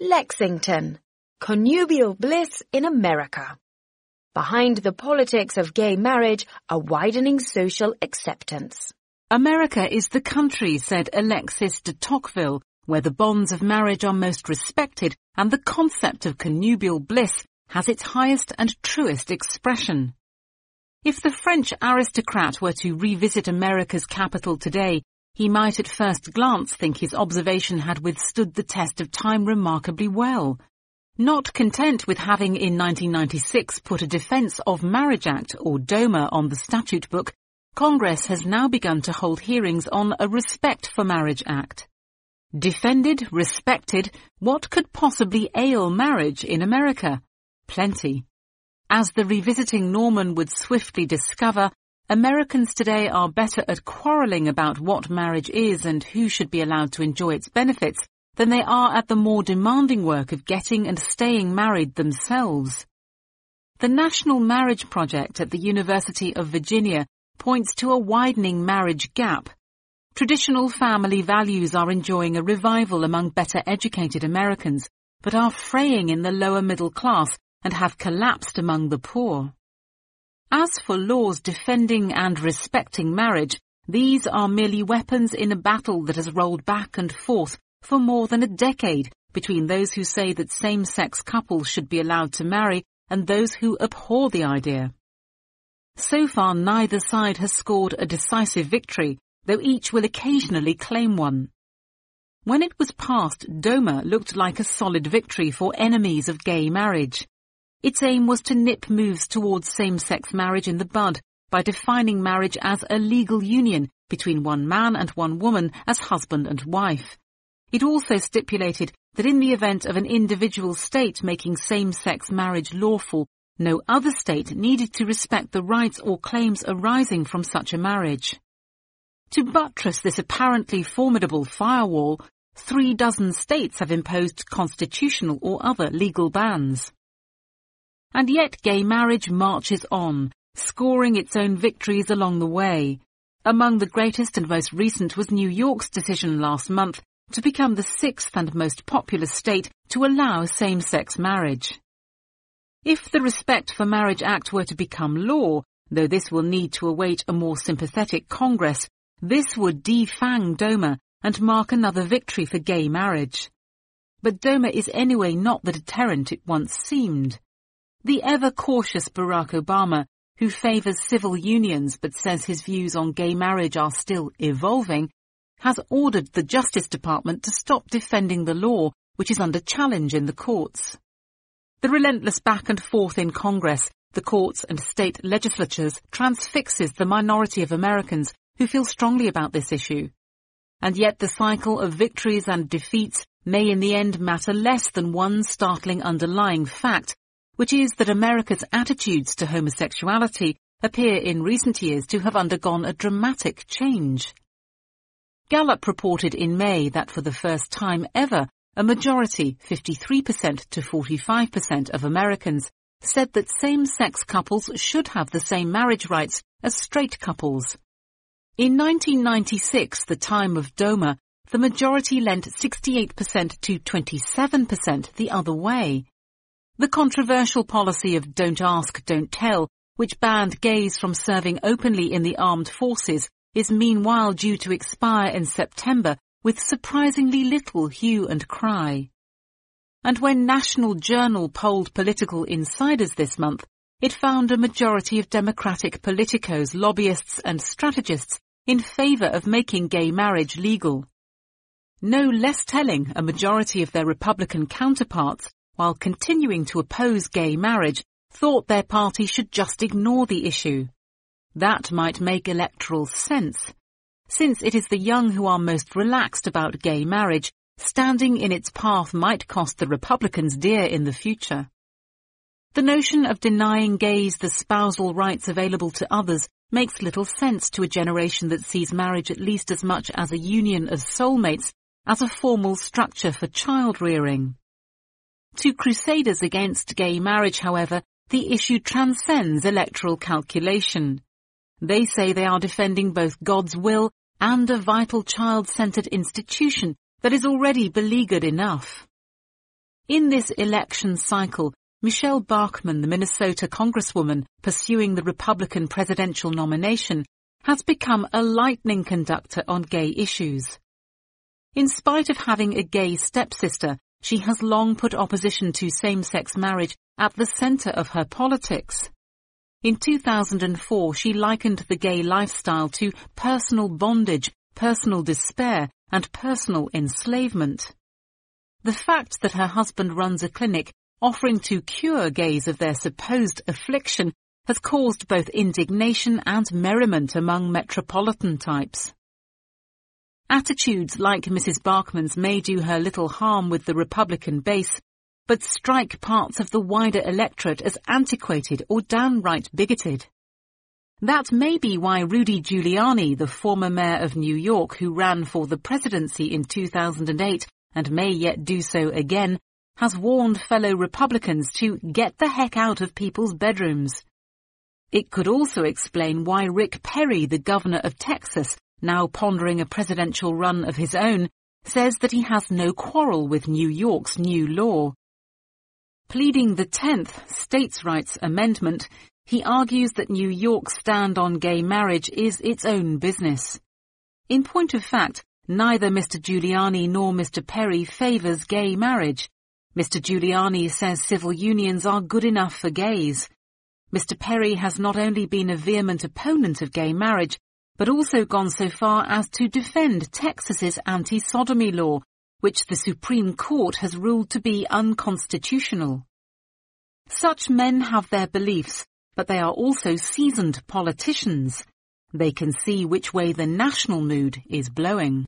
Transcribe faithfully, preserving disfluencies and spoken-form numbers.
Lexington. Connubial bliss in America. Behind the politics of gay marriage, a widening social acceptance. America is the country, said Alexis de Tocqueville, where the bonds of marriage are most respected and the concept of connubial bliss has its highest and truest expression. If the French aristocrat were to revisit America's capital today, he might at first glance think his observation had withstood the test of time remarkably well. Not content with having in nineteen ninety-six put a Defence of Marriage Act, or DOMA, on the statute book, Congress has now begun to hold hearings on a Respect for Marriage Act. Defended, respected, what could possibly ail marriage in America? Plenty. As the revisiting Norman would swiftly discover, Americans today are better at quarrelling about what marriage is and who should be allowed to enjoy its benefits than they are at the more demanding work of getting and staying married themselves. The National Marriage Project at the University of Virginia points to a widening marriage gap. Traditional family values are enjoying a revival among better educated Americans, but are fraying in the lower middle class and have collapsed among the poor. As for laws defending and respecting marriage, these are merely weapons in a battle that has rolled back and forth for more than a decade between those who say that same-sex couples should be allowed to marry and those who abhor the idea. So far, neither side has scored a decisive victory, though each will occasionally claim one. When it was passed, DOMA looked like a solid victory for enemies of gay marriage. Its aim was to nip moves towards same-sex marriage in the bud by defining marriage as a legal union between one man and one woman as husband and wife. It also stipulated that in the event of an individual state making same-sex marriage lawful, no other state needed to respect the rights or claims arising from such a marriage. To buttress this apparently formidable firewall, three dozen states have imposed constitutional or other legal bans. And yet gay marriage marches on, scoring its own victories along the way. Among the greatest and most recent was New York's decision last month to become the sixth and most populous state to allow same-sex marriage. If the Respect for Marriage Act were to become law, though this will need to await a more sympathetic Congress, this would defang DOMA and mark another victory for gay marriage. But DOMA is anyway not the deterrent it once seemed. The ever-cautious Barack Obama, who favours civil unions but says his views on gay marriage are still evolving, has ordered the Justice Department to stop defending the law, which is under challenge in the courts. The relentless back and forth in Congress, the courts and state legislatures transfixes the minority of Americans who feel strongly about this issue. And yet the cycle of victories and defeats may in the end matter less than one startling underlying fact, which is that America's attitudes to homosexuality appear in recent years to have undergone a dramatic change. Gallup reported in May that for the first time ever, a majority, fifty-three percent to forty-five percent of Americans, said that same-sex couples should have the same marriage rights as straight couples. In nineteen ninety-six, the time of DOMA, the majority lent sixty-eight percent to twenty-seven percent the other way. The controversial policy of Don't Ask, Don't Tell, which banned gays from serving openly in the armed forces, is meanwhile due to expire in September with surprisingly little hue and cry. And when National Journal polled political insiders this month, it found a majority of Democratic politicos, lobbyists and strategists in favour of making gay marriage legal. No less telling, a majority of their Republican counterparts, while continuing to oppose gay marriage, thought their party should just ignore the issue. That might make electoral sense, since it is the young who are most relaxed about gay marriage. Standing in its path might cost the Republicans dear in the future. The notion of denying gays the spousal rights available to others makes little sense to a generation that sees marriage at least as much as a union of soulmates as a formal structure for child-rearing. To crusaders against gay marriage, however, the issue transcends electoral calculation. They say they are defending both God's will and a vital child-centered institution that is already beleaguered enough. In this election cycle, Michelle Bachmann, the Minnesota congresswoman pursuing the Republican presidential nomination, has become a lightning conductor on gay issues. In spite of having a gay stepsister, she has long put opposition to same-sex marriage at the centre of her politics. In two thousand four, she likened the gay lifestyle to personal bondage, personal despair, and personal enslavement. The fact that her husband runs a clinic offering to cure gays of their supposed affliction has caused both indignation and merriment among metropolitan types. Attitudes like Missus Bachmann's may do her little harm with the Republican base, but strike parts of the wider electorate as antiquated or downright bigoted. That may be why Rudy Giuliani, the former mayor of New York who ran for the presidency in two thousand eight and may yet do so again, has warned fellow Republicans to get the heck out of people's bedrooms. It could also explain why Rick Perry, the governor of Texas, now pondering a presidential run of his own, says that he has no quarrel with New York's new law. Pleading the tenth States' Rights Amendment, he argues that New York's stand on gay marriage is its own business. In point of fact, neither Mister Giuliani nor Mister Perry favours gay marriage. Mister Giuliani says civil unions are good enough for gays. Mister Perry has not only been a vehement opponent of gay marriage, but also gone so far as to defend Texas's anti-sodomy law, which the Supreme Court has ruled to be unconstitutional. Such men have their beliefs, but they are also seasoned politicians. They can see which way the national mood is blowing.